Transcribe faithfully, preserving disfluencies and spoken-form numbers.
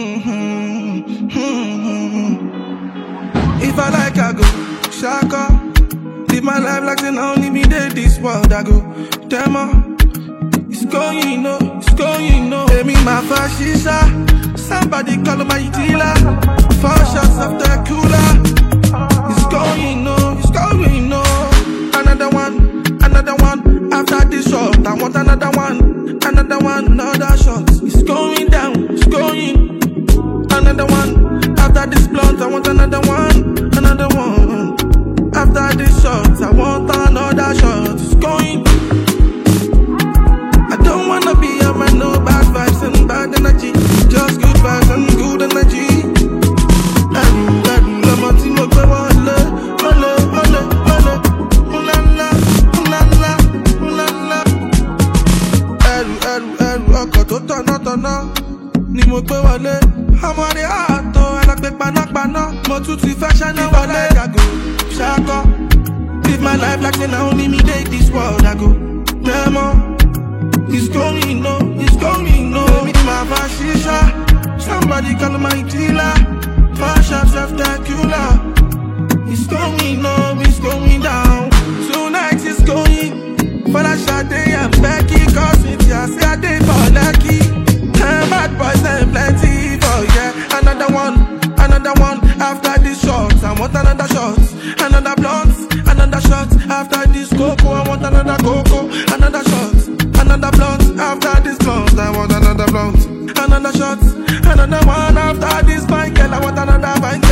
Mm-hmm. Mm-hmm. If I like, I go shaka. Live my life like they only me did this world. I go demo. It's going no, it's going no. Pay me my fascisha. Somebody call my dealer. Four shots of the cooler. It's going no, it's going no. Another one, another one. After this shot, I want another one, another one, another shot. It's going down, it's going. Another one. After this blunt, I want another one, another one. After this shot, I want another shot. It's going. I don't wanna be around no bad vibes and bad energy. Just good vibes and good energy. Adu, adu, la mati mo pe wale, wale, wale, wale. Ulala, ulala, ulala. Adu, adu, adu, ọkọ̀ tó tọ̀nà tọ̀nà ni mo pe wale. Ọmọ rẹ̀ àtọ̀ ẹlẹ́gbẹ́ panápaná. Mo tún ti fẹ́ ṣáná wọlé. I go ṣakọ. Live my life like say na only me dey this world. I go demo. It's going no, it's going no. Me my fascisha. Somebody call my dealer. Four shots after cooler. It's going no, it's going down. Tonight it's going. For that shot and Becky. Cause it's just a day for lucky. And bad boys and plenty. Oh yeah, another one, another one. After this shot, I want another shot. Another blunt, another shot. After this cocoa, I want another cocoa. Another shot, another blunt. After this blunt, I want another blunt. Another shot, another one. After this Michael, I want another Michael.